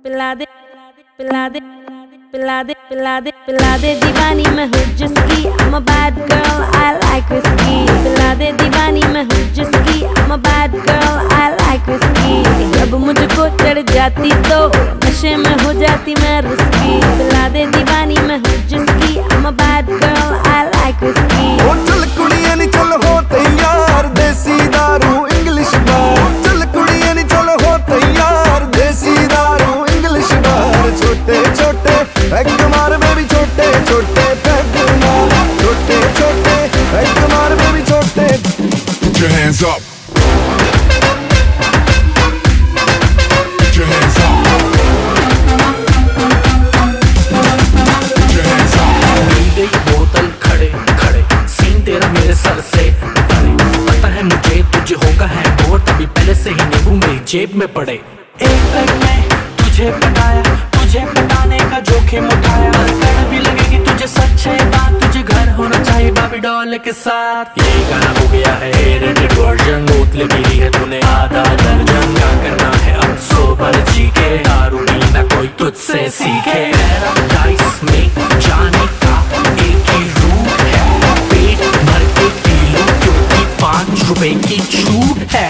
पिला दे पिला दे पिला दे पिला दे पिला दे दीवानी मैं हूँ जिसकी I'm a bad girl I like whiskey पिला दे दीवानी मैं हूँ जिसकी I'm a bad girl I like whiskey जब मुझको चढ़ जाती तो नशे में हो जाती मैं रिस्की पिला दे दीवानी मैं हूँ जिसकी I'm a bad girl I like whiskey ओ चल कुड़िए नी चल हो तैयार देसी दारू इंग्लिश बार चल कुड़िए नी चल हो तैयार देसी दारू इंग्लिश बार छोटे छोटे पैग मार बेबी छोटे छोटे पैग मार छोटे छोटे पैग मार बेबी छोटे Put your hands up. Put your hands up. Put your hands up. मिल गई बोतल खड़े खड़े सीन तेरा मेरे सर से परे पता है मुझे तुझे होगा है बोर तभी पहले से ही नींबू मेरी जेब में पड़े एक पैग में तुझे पटाया तुझे पटाने का जोखिम उठाया कड़वी लगेगी तुझे सच्चे बात तुझे घर होना चाहिए बाबी डॉल के साथ ये गाना हो गया है रेटेड वर्जन बोतलें पी है तूने आधा दर्जन क्या करना है अब सोबर जी के दारू पीना कोई तुझसे सीखे पैराडाइज में जाने का एक ही रूट है पेट भर के पी लो क्योंकि 5 रुपए की छूट है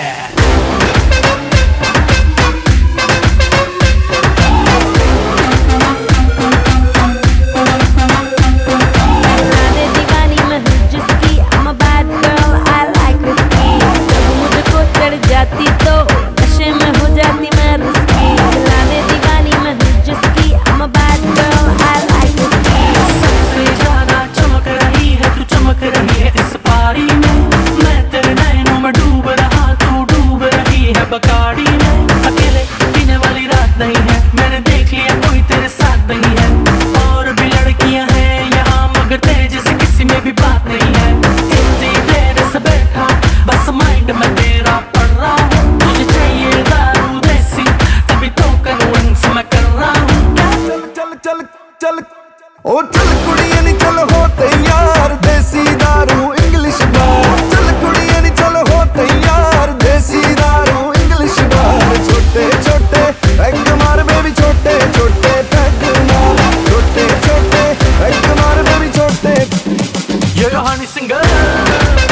जाती तो नशे में हो जाती मैं रिस्की पिला दे दीवानी मैं हूँ जिसकी I'm a bad girl I like whiskey सबसे ज्यादा चमक रही है तू चमक रही है इस पारी में मैं तेरे नैनों में डूब रहा तू डूब रही है बकाड़ी में अकेले पीने वाली रात नहीं है मैंने देख लिया कोई तेरे साथ नहीं है और भी लड़कियां हैं यहाँ मगर तेरे जैसे किसी में भी बात नहीं है इतनी देर से बैठा बस माइंड में तेरा पड़ रहा हूँ तुझे चाहिए दारू देसी तभी तो कन्विंस मैं कर रहा हूँ चल चल चल चल ओ चल कुड़िए नी चल हो तैयार देसी दारू इंग्लिश बार चल कुड़िए नी चल हो तैयार देसी दारू इंग्लिश बार छोटे छोटे पैग मार बेबी छोटे छोटे पैग मार छोटे छोटे पैग मार बेबी छोटे ये हनी सिंगर